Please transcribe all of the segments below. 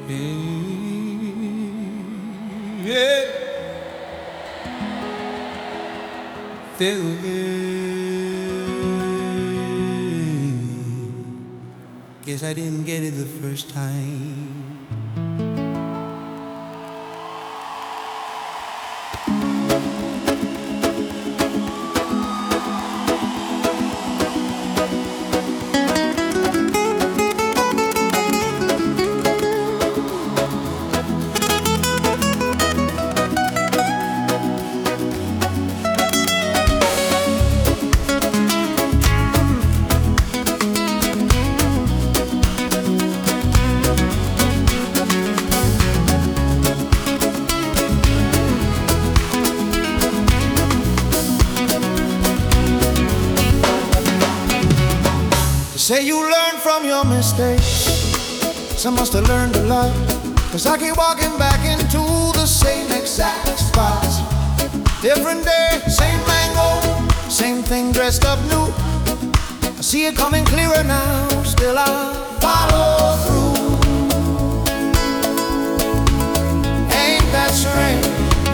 Yeah, feel good. Guess I didn't get it the first time. Say you learn from your mistakes. Some must have learned a lot, 'cause I keep walking back into the same exact spots. Different day, same mango, same thing dressed up new. I see it coming clearer now, still I follow through. Ain't that strange?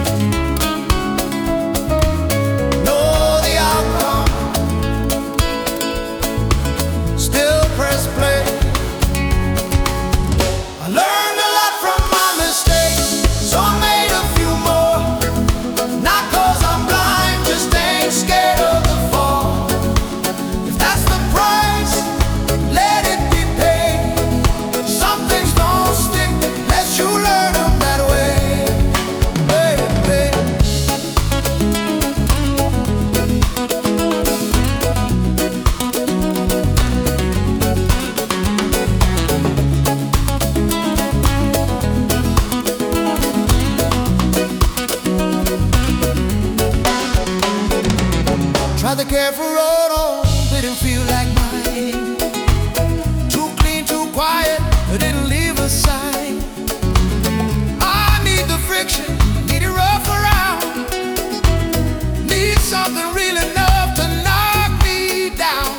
Tried the careful road on, didn't feel like mine. Too clean, too quiet, didn't leave a sign. I need the friction, need it rough around. Need something real enough to knock me down.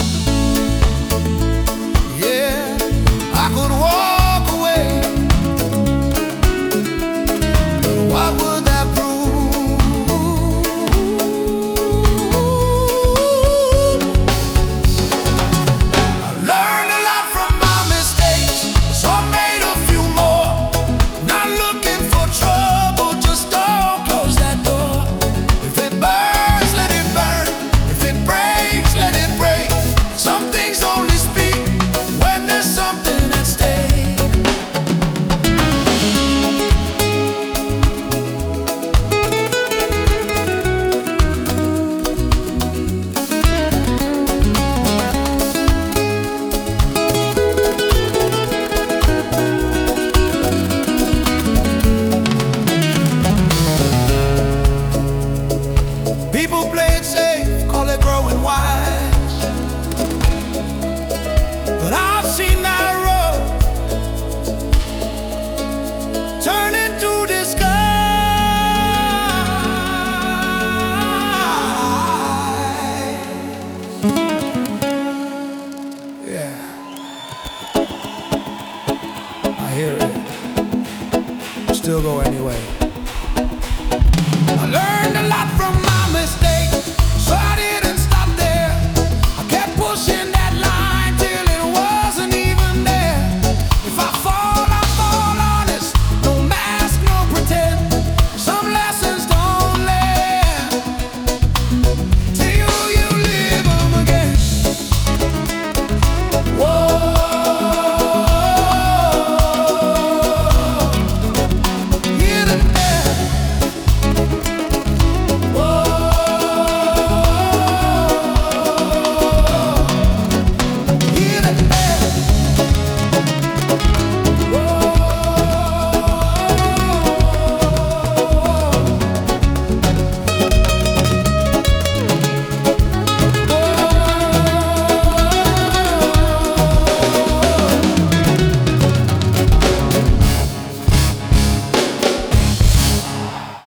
Yeah, I could walk away, but what would that prove? People play it safe, call it growing wise, but I've seen that road turn into disguise. Yeah, I hear it. Still go anyway. I learned a lot from